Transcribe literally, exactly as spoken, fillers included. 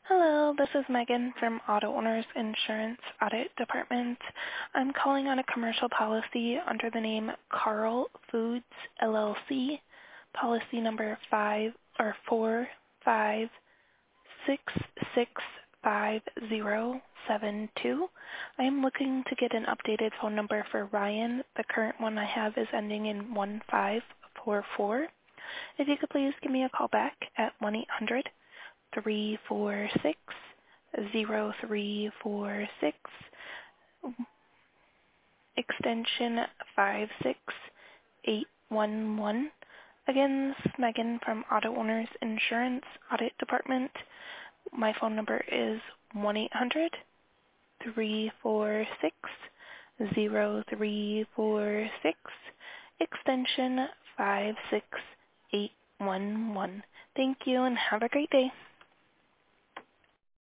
Hello, this is Megan from Auto Owners Insurance Audit Department. I'm calling on a commercial policy under the name Carl Foods L L C, policy number five or four five six six five zero seven two. I am looking to get an updated phone number for Ryan. The current one I have is ending in one five four four. If you could please give me a call back at one eight hundred three four six zero three four six, extension five six eight one one. Again, this is Megan from Auto Owners Insurance Audit Department. My phone number is one eight hundred three four six zero three four six, extension five six eight one one. Thank you and have a great day.